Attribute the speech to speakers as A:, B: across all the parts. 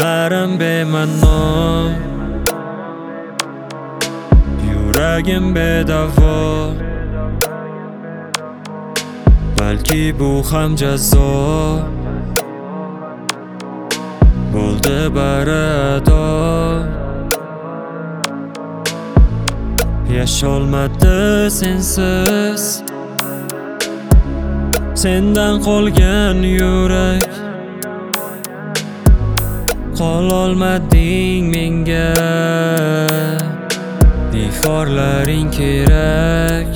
A: Tunlarim bema'no, yuragim bedavo. Balki bu ham jazo bo'ldi barado. Yasholmadi sensiz, sendan qolgan yurak. Qololmading menga, iforlaring kerak.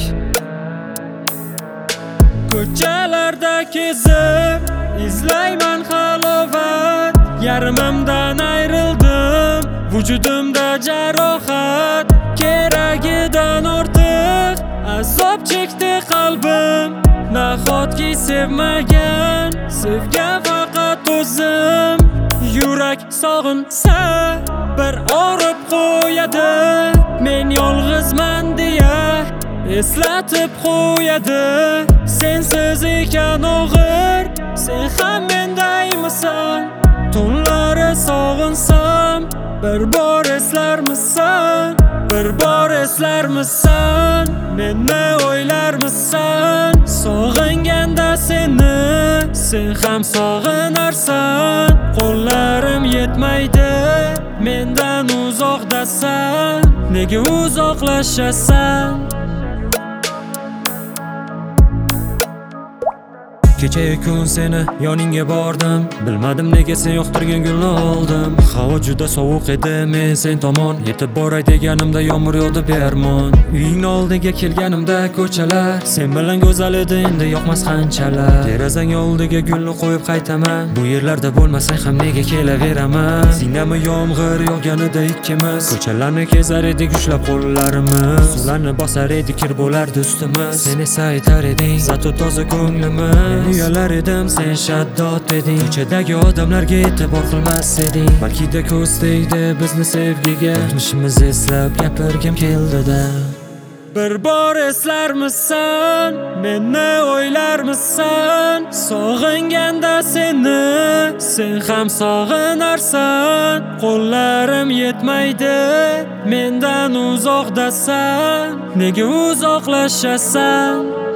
A: Ko'chalarda kezib izlayman halovat, yarmimdan ayrildim, vujudimda jarohat. Keragidan ortiq azob chekdi qalbim. Nahotki sevmagan, sevgan faqat o'zim. Yurak sog'insa bir og'rib qo'yadi, men yolg'izman deya eslatib qo'yadi. Sensiz ekan og'ir, sen ham mendaymisan? Tunlari sog'insam bir bor eslarmisan? Bir bor eslarmisan? Meni o'ylarmisan? Sog'inganda seni, sen ham sog'inarsan. Qo'llarim yetmaydi, mendan uzoqdasan. Nega uzoqlashasan? Kecha kun seni yoningga bordim, bilmadim nega sen yoqtirgan gulni oldim. Havo juda sovuq edi, men sen tomon yetib boray deganimda yomg'ir yog'di bearmon. Uying oldiga kelganimda ko'chalar sen bilan go'zal edi, endi yoqmas qanchalar. Derazang oldiga gulni qo'yib qaytaman, bu yerlarda bo'lmasang ham nega kelaveraman. Singdami yomg'ir yog'ganida ikkimiz ko'chalarni kezar edik ushlab qo'llarimiz. Suvlarni bosar edik, kir bo'lardi ustimiz. Sen esa aytar eding zato toza ko'nglimiz. Uyalar edim, sen shaddod eding. Ko'chadagi odamlarga e'tibor qilmas eding. Balki-da ko'z tegdi bizni sevgiga, o'tmishimizni eslab gapirgim keldi-da. Bir bor eslarmisan? Meni o'ylarmisan? Sog'inganda seni, sen ham sog'inarsan. Qo'llarim yetmaydi, mendan uzoqdasan. Nega uzoqlashasan?